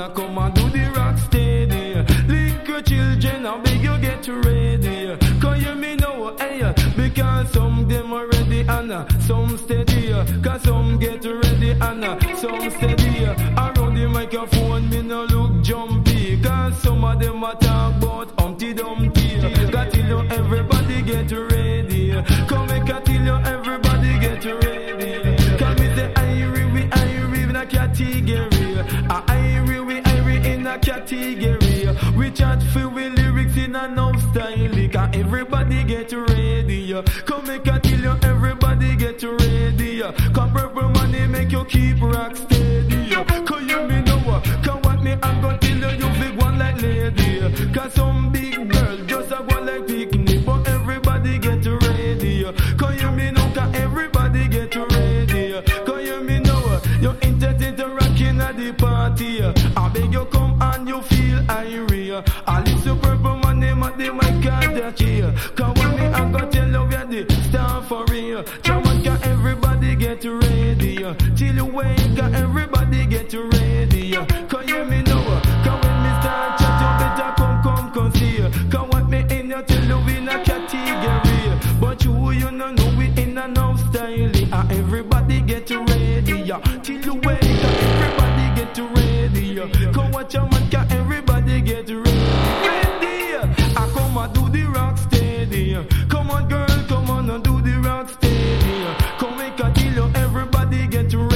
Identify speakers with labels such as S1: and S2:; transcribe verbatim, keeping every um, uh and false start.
S1: I come and do the rock steady. Little children, I beg you get ready. Cause you me know, hey, because some them are ready and uh, some steady. Cause some get ready and uh, some steady. Around the microphone, me no look jumpy. Cause some of them a talk about Humpty Dumpty. Got till you everybody get ready. Come make a till you everybody get ready. Cause me say Irie, we Irie in a category. A Irie, we Irie in a category. We chat for we lyrics in a no style. Cause everybody get ready. Come make a till you everybody get ready. Come purple money make you keep rock steady. Cause you me know. Cause what me I'm gonna tell you, you big one like lady. Cause some big girl just a one like picnic. But everybody get ready. Cause you me know, cause everybody get ready. Cause you me know, you're interested to rocking at the party. I beg you come and you feel irie. I listen purple man name at the mic at the cause when me I'm gonna tell you we're the star for real. Jamaica everybody get ready. Till you wake up everybody get ready. Cause you me know, cause when me start chat you better come come come see. Cause what me in you tell you in a category. But you you no know we in a no style. And everybody get ready. Till you wake up everybody get ready. Cause watch your man cause everybody get ready. I come and do the rock steady. Come on girl, come on and do the rock steady. Come make a till you everybody get ready.